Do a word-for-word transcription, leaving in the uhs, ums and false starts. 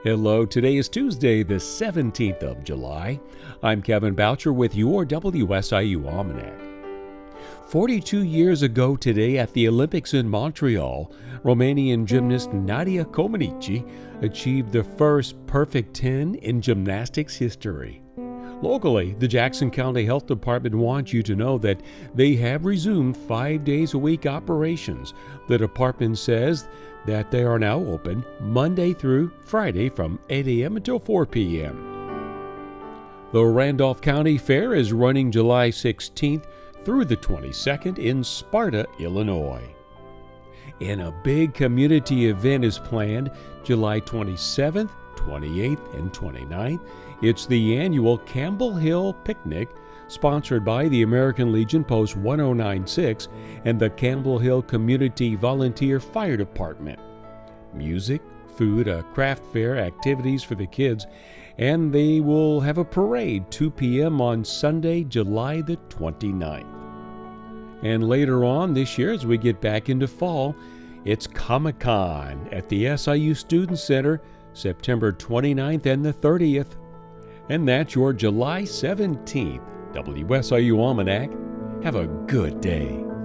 Hello, today is Tuesday, the seventeenth of July. I'm Kevin Boucher with your W S I U Almanac. forty-two years ago today at the Olympics in Montreal, Romanian gymnast Nadia Comaneci achieved the first perfect ten in gymnastics history. Locally, the Jackson County Health Department wants you to know that they have resumed five days a week operations. The department says that they are now open Monday through Friday from eight a.m. until four p.m. The Randolph County Fair is running July sixteenth through the twenty-second in Sparta, Illinois. And a big community event is planned July twenty-seventh, twenty-eighth, and twenty-ninth. It's the annual Campbell Hill Picnic, sponsored by the American Legion Post one oh nine six and the Campbell Hill Community Volunteer Fire Department. Music, food, a craft fair, activities for the kids, and they will have a parade two p.m. on Sunday, July the twenty-ninth. And later on this year, as we get back into fall, it's Comic-Con at the S I U Student Center, September twenty-ninth and the thirtieth. And that's your July seventeenth W S I U Almanac. Have a good day.